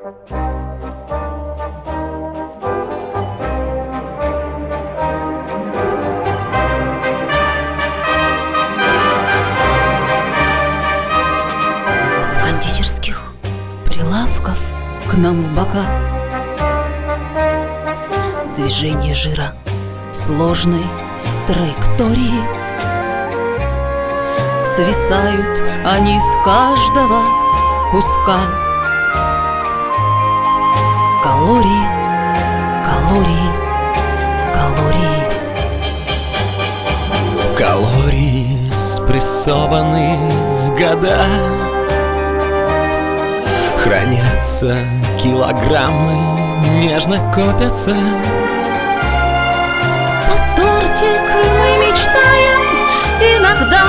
С кондитерских прилавков к нам в бока движение жира сложной траектории. Свисают они с каждого куска. Калории, калории, калории. Калории спрессованы в года. Хранятся килограммы, нежно копятся. Под тортик мы мечтаем иногда,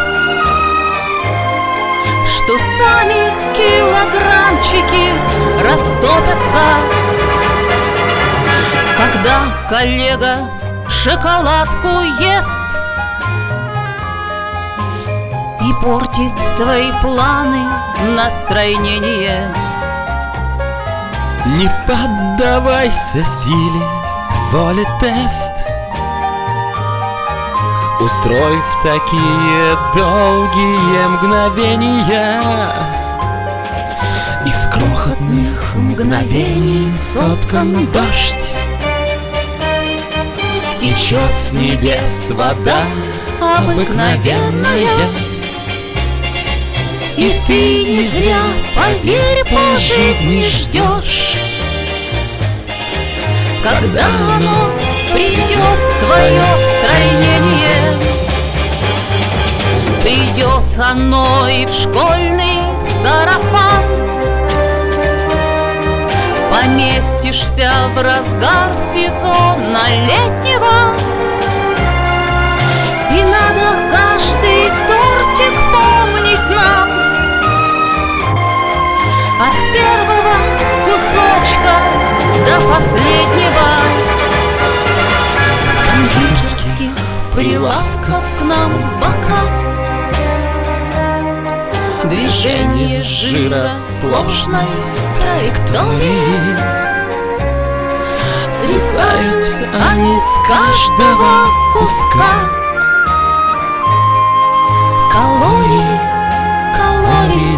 что сами килограммчики растопятся. Когда коллега шоколадку ест и портит твои планы, настроение, не поддавайся силе воли тест. Устроив такие долгие мгновения, из крохотных мгновений соткан дождь. Течет с небес вода обыкновенная, и ты не зря, поверь, по жизни ждешь, когда оно придет, твое строение. Придет оно и в школьный сарафан. Поместишься в разгар сезона летнего, и надо каждый тортик помнить нам. От первого кусочка до последнего. С кондитерских прилавков к нам в бока движение жира сложной траектории. Свисают они с каждого куска. Калории, калории,